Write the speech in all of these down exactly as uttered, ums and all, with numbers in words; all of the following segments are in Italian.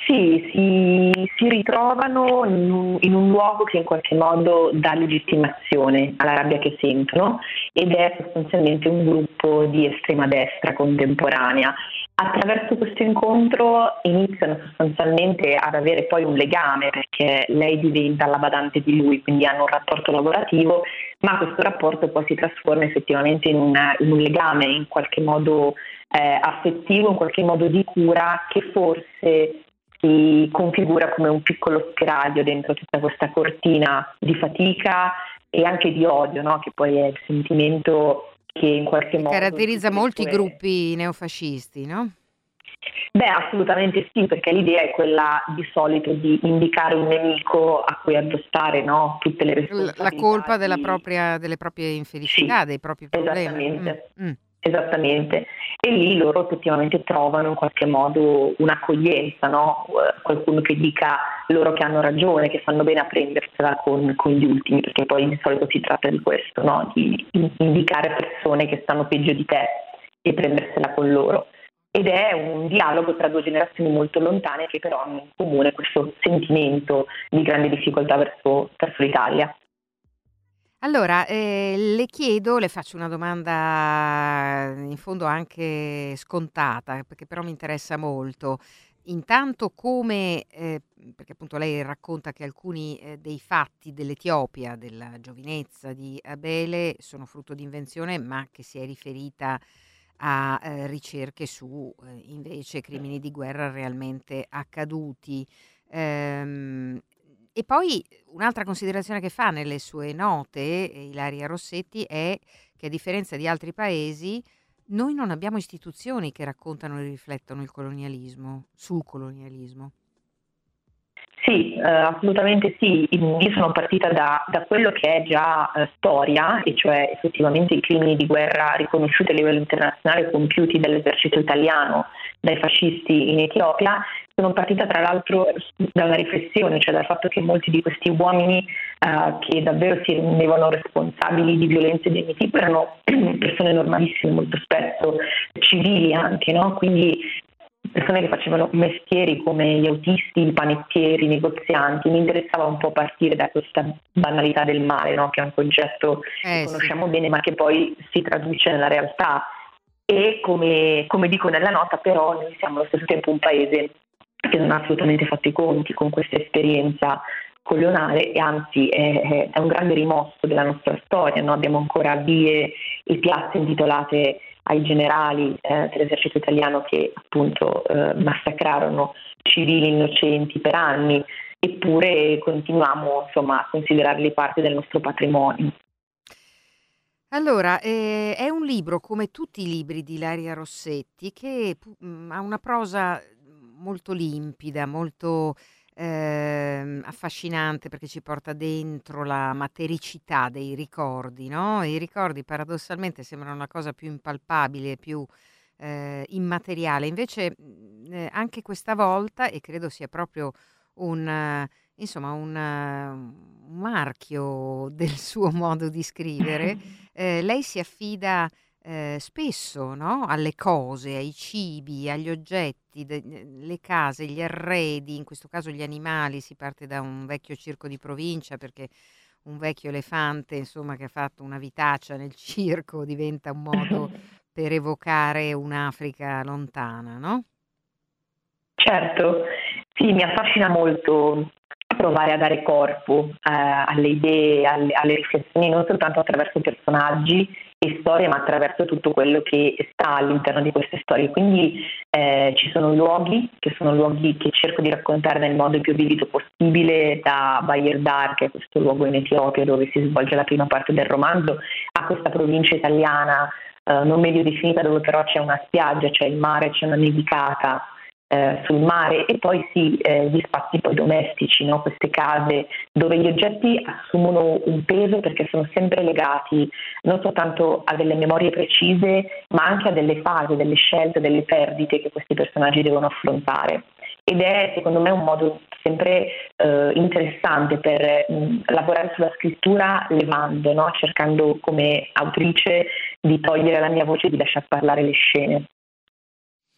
Sì, si, si ritrovano in un, in un luogo che in qualche modo dà legittimazione alla rabbia che sentono ed è sostanzialmente un gruppo di estrema destra contemporanea. Attraverso questo incontro iniziano sostanzialmente ad avere poi un legame perché lei diventa la badante di lui, quindi hanno un rapporto lavorativo, ma questo rapporto poi si trasforma effettivamente in, una- in un legame in qualche modo eh, affettivo, in qualche modo di cura che forse si configura come un piccolo spiraglio dentro tutta questa cortina di fatica e anche di odio, no? Che poi è il sentimento che in qualche Che modo in caratterizza tutte le molti sue... gruppi neofascisti, no? Beh, assolutamente sì, perché l'idea è quella di solito di indicare un nemico a cui addossare, no? Tutte le L- la responsabilità colpa della di... propria, delle proprie infelicità, Sì, dei propri problemi. Mm, esattamente, mm. esattamente. E lì loro effettivamente trovano in qualche modo un'accoglienza, no? Eh, Qualcuno che dica loro che hanno ragione, che fanno bene a prendersela con, con gli ultimi, perché poi di solito si tratta di questo, no? Di indicare persone che stanno peggio di te e prendersela con loro. Ed è un dialogo tra due generazioni molto lontane che però hanno in comune questo sentimento di grande difficoltà verso, verso l'Italia. Allora, eh, le chiedo, le faccio una domanda in fondo anche scontata, perché però mi interessa molto. Intanto come, eh, perché appunto lei racconta che alcuni eh, dei fatti dell'Etiopia, della giovinezza di Abele, sono frutto di invenzione, ma che si è riferita a eh, ricerche su eh, invece crimini di guerra realmente accaduti. Ehm, e poi un'altra considerazione che fa nelle sue note eh, Ilaria Rossetti è che a differenza di altri paesi noi non abbiamo istituzioni che raccontano e riflettono il colonialismo, sul colonialismo. Sì, eh, assolutamente sì. In- Io sono partita da, da quello che è già eh, storia, e cioè effettivamente i crimini di guerra riconosciuti a livello internazionale compiuti dall'esercito italiano, dai fascisti in Etiopia. Sono partita tra l'altro da una riflessione, cioè dal fatto che molti di questi uomini eh, che davvero si rendevano responsabili di violenze di ogni tipo erano persone normalissime, molto spesso civili anche, no? Quindi persone che facevano mestieri come gli autisti, i panettieri, i negozianti. Mi interessava un po' partire da questa banalità del male, no? Che è un concetto che Eh sì. conosciamo bene ma che poi si traduce nella realtà. E come, come dico nella nota, però noi siamo allo stesso tempo un paese che non ha assolutamente fatto i conti con questa esperienza coloniale e anzi è, è un grande rimosso della nostra storia, no? Abbiamo ancora vie e piazze intitolate ai generali eh, dell'esercito italiano che appunto eh, massacrarono civili innocenti per anni, eppure continuiamo insomma a considerarli parte del nostro patrimonio. Allora, eh, è un libro come tutti i libri di Ilaria Rossetti che pu- mm, ha una prosa molto limpida, molto ehm, affascinante perché ci porta dentro la matericità dei ricordi, no? I ricordi paradossalmente sembrano una cosa più impalpabile, più eh, immateriale. Invece, mm, eh, anche questa volta, e credo sia proprio un, eh, insomma, un, eh, un marchio del suo modo di scrivere, eh, lei si affida eh, spesso, no? Alle cose, ai cibi, agli oggetti, de- le case, gli arredi, in questo caso gli animali. Si parte da un vecchio circo di provincia perché un vecchio elefante, insomma, che ha fatto una vitaccia nel circo diventa un modo per evocare un'Africa lontana, no? Certo, sì, mi affascina molto provare a dare corpo eh, alle idee, alle, alle riflessioni, non soltanto attraverso personaggi e storie, ma attraverso tutto quello che sta all'interno di queste storie. Quindi eh, ci sono luoghi, che sono luoghi che cerco di raccontare nel modo più vivido possibile, da Bayir Dar, che è questo luogo in Etiopia dove si svolge la prima parte del romanzo, a questa provincia italiana eh, non meglio definita dove però c'è una spiaggia, c'è il mare, c'è una nevicata eh, sul mare e poi sì, eh, gli spazi poi domestici, no? Queste case dove gli oggetti assumono un peso perché sono sempre legati non soltanto a delle memorie precise, ma anche a delle fasi, delle scelte, delle perdite che questi personaggi devono affrontare. Ed è secondo me un modo sempre eh, interessante per mh, lavorare sulla scrittura levando, no? Cercando come autrice di togliere la mia voce e di lasciar parlare le scene.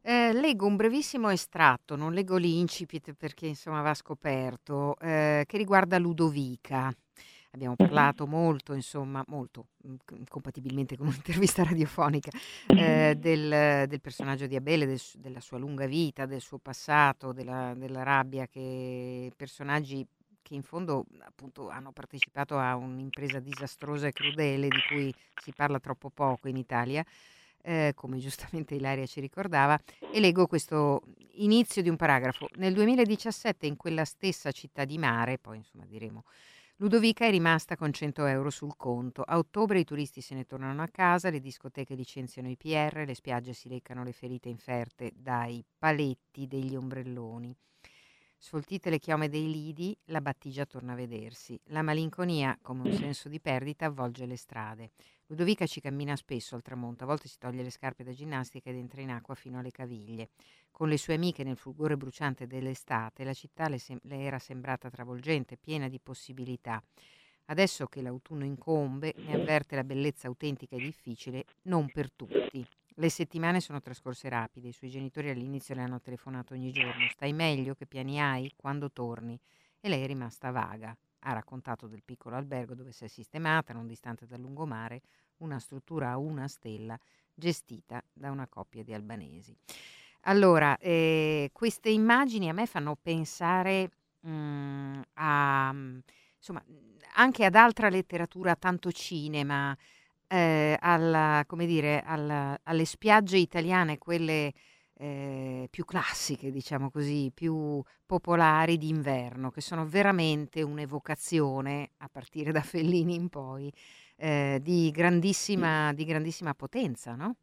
Eh, leggo un brevissimo estratto, non leggo l'incipit perché insomma va scoperto, eh, che riguarda Ludovica. Abbiamo Mhm. parlato molto, insomma, molto, mm, c- compatibilmente con un'intervista radiofonica, eh, del, del personaggio di Abele, del su- della sua lunga vita, del suo passato, della, della rabbia che personaggi che in fondo appunto hanno partecipato a un'impresa disastrosa e crudele di cui si parla troppo poco in Italia, eh, come giustamente Ilaria ci ricordava, e leggo questo inizio di un paragrafo. Nel duemiladiciassette in quella stessa città di mare, poi insomma diremo, Ludovica è rimasta con cento euro sul conto. A ottobre i turisti se ne tornano a casa, le discoteche licenziano i P R, le spiagge si leccano le ferite inferte dai paletti degli ombrelloni. Sfoltite le chiome dei lidi, la battigia torna a vedersi. La malinconia, come un senso di perdita, avvolge le strade. Ludovica ci cammina spesso al tramonto, a volte si toglie le scarpe da ginnastica ed entra in acqua fino alle caviglie. Con le sue amiche nel fulgore bruciante dell'estate, la città le, sem- le era sembrata travolgente, piena di possibilità. Adesso che l'autunno incombe, ne avverte la bellezza autentica e difficile, non per tutti. Le settimane sono trascorse rapide, i suoi genitori all'inizio le hanno telefonato ogni giorno. Stai meglio? Che piani hai? Quando torni? E lei è rimasta vaga. Ha raccontato del piccolo albergo dove si è sistemata, non distante dal lungomare, una struttura a una stella gestita da una coppia di albanesi. Allora, eh, queste immagini a me fanno pensare mm, a, mm, insomma, anche ad altra letteratura, tanto cinema, eh, alla, come dire, alla- alle spiagge italiane, quelle eh, più classiche, diciamo così, più popolari d'inverno, che sono veramente un'evocazione, a partire da Fellini in poi, eh, di grandissima, di grandissima potenza, no?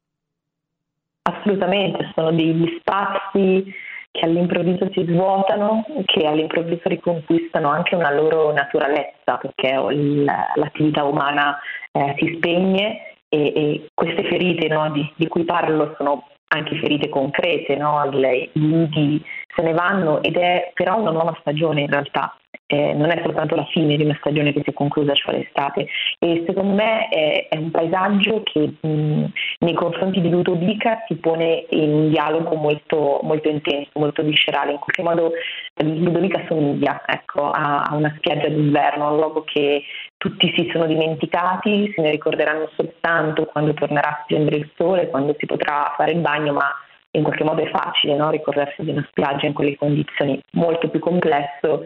Assolutamente, sono degli spazi che all'improvviso si svuotano, che all'improvviso riconquistano anche una loro naturalezza, perché il- l'attività umana eh, si spegne e, e queste ferite, no, di, di cui parlo sono anche ferite concrete, no? Le- I lidi se ne vanno ed è però una nuova stagione in realtà. Eh, non è soltanto la fine di una stagione che si è conclusa, cioè l'estate, e secondo me è, è un paesaggio che mh, nei confronti di Ludovica si pone in un dialogo molto, molto intenso, molto viscerale. In qualche modo eh, Ludovica somiglia, ecco, a, a una spiaggia d'inverno, a un luogo che tutti si sono dimenticati, se ne ricorderanno soltanto quando tornerà a splendere il sole, quando si potrà fare il bagno, ma in qualche modo è facile, no? Ricordarsi di una spiaggia in quelle condizioni. Molto più complesso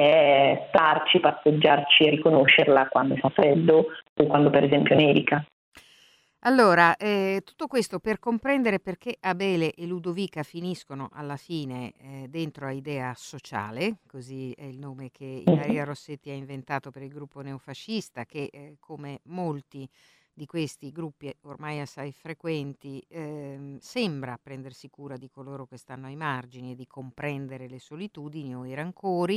è starci, passeggiarci e riconoscerla quando fa freddo o quando per esempio nevica. Allora, eh, tutto questo per comprendere perché Abele e Ludovica finiscono alla fine eh, dentro a Idea Sociale, così è il nome che Ilaria Rossetti ha inventato per il gruppo neofascista, che eh, come molti di questi gruppi ormai assai frequenti ehm, sembra prendersi cura di coloro che stanno ai margini e di comprendere le solitudini o i rancori.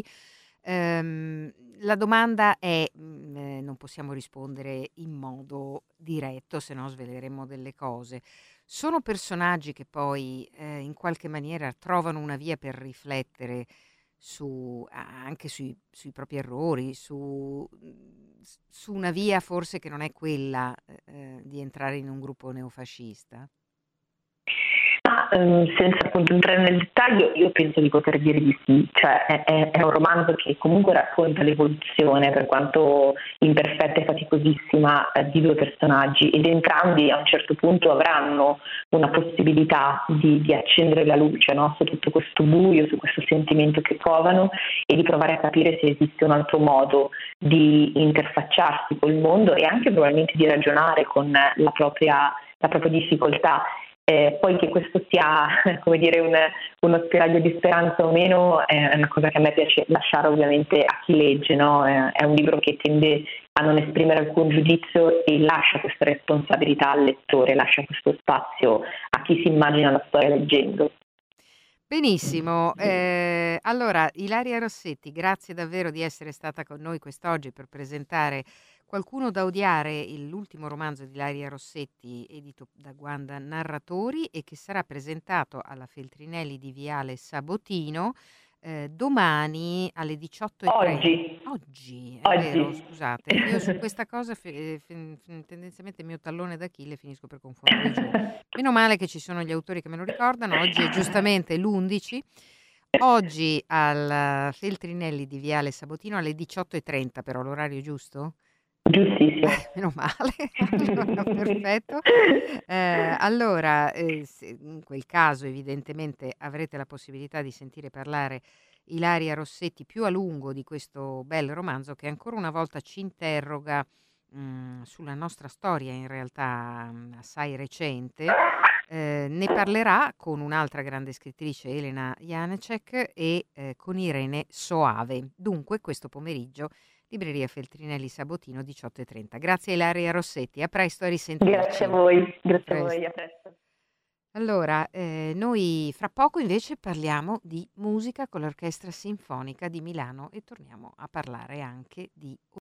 Ehm, la domanda è, mhmm, ehm, non possiamo rispondere in modo diretto, se no sveleremmo delle cose. Sono personaggi che poi, ehm, in qualche maniera trovano una via per riflettere su a anche sui sui propri errori, su mhmm, s su una via forse che non è quella, e ehm, di entrare in un gruppo neofascista? Ma ehm, senza appunto entrare nel dettaglio, io penso di poter dire di sì, cioè è, è- è un romanzo che comunque racconta l'evoluzione, per quanto imperfetta e faticosissima, eh, di due personaggi ed entrambi a un certo punto avranno una possibilità di, di accendere la luce, no? Su tutto questo buio, su questo sentimento che covano e di provare a capire se esiste un altro modo di interfacciarsi col mondo e anche probabilmente di ragionare con la propria, la propria difficoltà. Eh, poi che questo sia come dire un, uno spiraglio di speranza o meno è una cosa che a me piace lasciare ovviamente a chi legge, no? Eh, è un libro che tende a non esprimere alcun giudizio e lascia questa responsabilità al lettore, lascia questo spazio a chi si immagina la storia leggendo. Benissimo, ehm, allora Ilaria Rossetti, grazie davvero di essere stata con noi quest'oggi per presentare Qualcuno da odiare, il l'ultimo romanzo di Ilaria Rossetti edito da Guanda Narratori e che sarà presentato alla Feltrinelli di Viale Sabotino, eh, domani alle diciotto e trenta. Oggi, Oggi, è vero, oggi. scusate, io su questa cosa fe- fe- fe- tendenzialmente il mio tallone d'Achille finisco per confondere i giorni. Meno male che ci sono gli autori che me lo ricordano, oggi è giustamente l'undici. Oggi al Feltrinelli di Viale Sabotino alle diciotto e trenta, però l'orario giusto? Giustissimo. Meno male, allora perfetto. Eh, allora, eh, se- in quel caso evidentemente avrete la possibilità di sentire parlare Ilaria Rossetti più a lungo di questo bel romanzo che ancora una volta ci interroga mh, sulla nostra storia, in realtà mh, assai recente. Eh, ne parlerà con un'altra grande scrittrice, Elena Janecek, e eh, con Irene Soave. Dunque, questo pomeriggio, Libreria Feltrinelli Sabotino, diciotto e trenta. Grazie Ilaria Rossetti, a presto, a Grazie a risentirci. voi, A grazie a presto. voi, a presto. Allora, eh, noi fra poco invece parliamo di musica con l'Orchestra Sinfonica di Milano e torniamo a parlare anche di